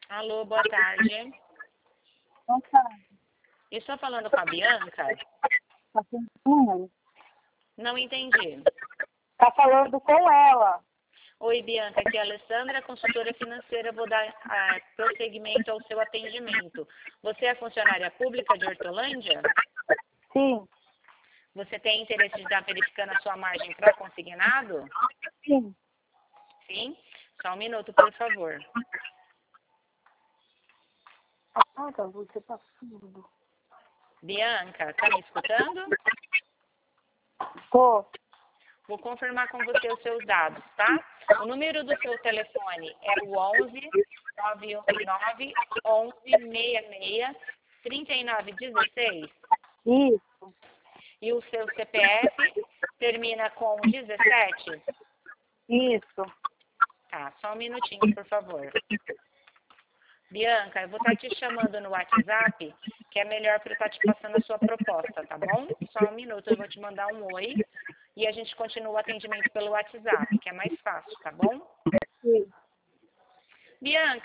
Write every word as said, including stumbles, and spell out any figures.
Alô, boa tarde. Boa tarde. Estou falando com a Bianca? Tá com número? Não entendi. Tá falando com ela. Oi, Bianca, aqui é a Alessandra, consultora financeira. Vou dar ah, prosseguimento ao seu atendimento. Você é funcionária pública de Hortolândia? Sim. Você tem interesse de estar verificando a sua margem para consignado? Sim. Sim? Só um minuto, por favor. Apaga, você tá surdo. Bianca, está me escutando? Tô. Vou confirmar com você os seus dados, tá? O número do seu telefone é o onze, nove um nove, onze, sessenta e seis, trinta e nove dezesseis. Isso. E o seu C P F termina com dezessete? Isso. Tá, só um minutinho, por favor. Bianca, eu vou estar te chamando no WhatsApp, que é melhor para eu estar te passando a sua proposta, tá bom? Só um minuto, eu vou te mandar um oi e a gente continua o atendimento pelo WhatsApp, que é mais fácil, tá bom? Sim. Bianca,